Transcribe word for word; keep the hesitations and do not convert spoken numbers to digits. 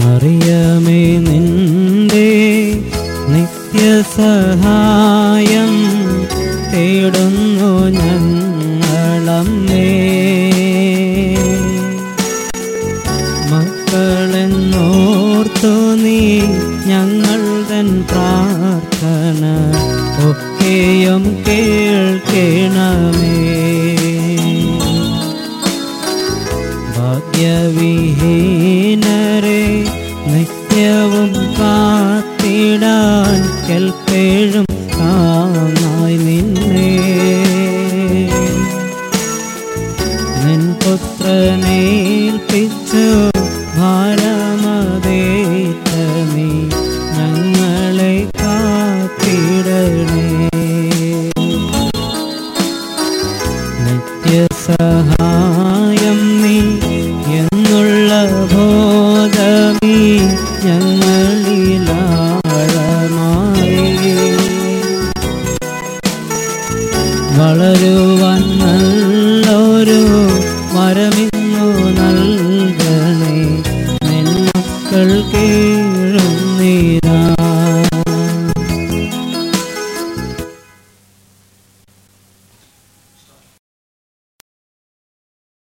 മറിയമേ നിന്റെ നിത്യസഹായം തേടുന്നു ഞങ്ങളമ്മേ. മക്കളെന്നോർത്തു നീ ഞങ്ങൾ തൻ പ്രാർത്ഥന ഒക്കെയും കേൾക്കണമേ. ഭാഗ്യവിഹീനരെ നിത്യവും കാത്തിടാൻ കെൽപ്പേഴും താങ്ങായി നിന്നെ. നിൻ പുത്രനേൽപ്പിച്ചു